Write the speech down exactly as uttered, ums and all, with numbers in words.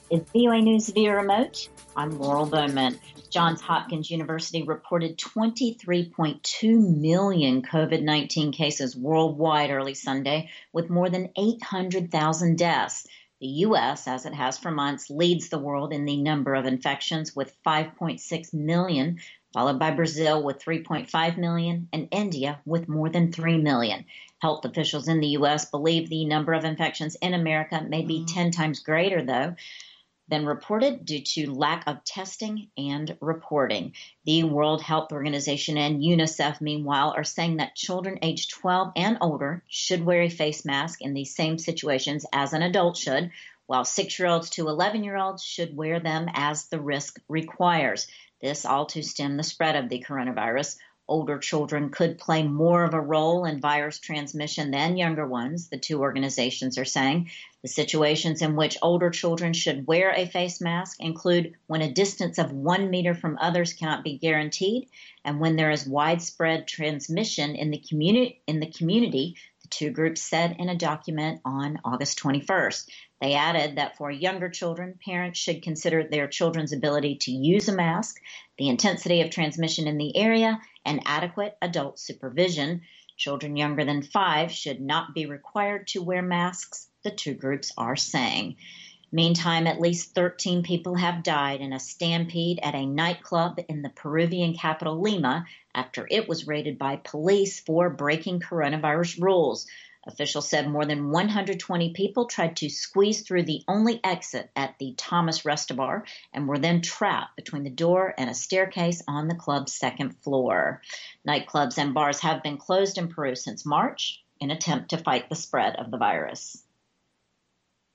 Is V O A News via remote? I'm Laurel Bowman. Johns Hopkins University reported twenty-three point two million COVID nineteen cases worldwide early Sunday, with more than eight hundred thousand deaths. The U S, as it has for months, leads the world in the number of infections with five point six million, followed by Brazil with three point five million and India with more than three million. Health officials in the U S believe the number of infections in America may be ten times greater, though, than reported due to lack of testing and reporting. The World Health Organization and UNICEF, meanwhile, are saying that children aged twelve and older should wear a face mask in the same situations as an adult should, while six-year-olds to eleven-year-olds should wear them as the risk requires. This all to stem the spread of the coronavirus. Older children could play more of a role in virus transmission than younger ones, the two organizations are saying. The situations in which older children should wear a face mask include when a distance of one meter from others cannot be guaranteed, and when there is widespread transmission in the communi- in the community, the two groups said in a document on August twenty-first. They added that for younger children, parents should consider their children's ability to use a mask, the intensity of transmission in the area, and adequate adult supervision. Children younger than five should not be required to wear masks, the two groups are saying. Meantime, at least thirteen people have died in a stampede at a nightclub in the Peruvian capital Lima after it was raided by police for breaking coronavirus rules. Officials said more than one hundred twenty people tried to squeeze through the only exit at the Thomas Restabar and were then trapped between the door and a staircase on the club's second floor. Nightclubs and bars have been closed in Peru since March in an attempt to fight the spread of the virus.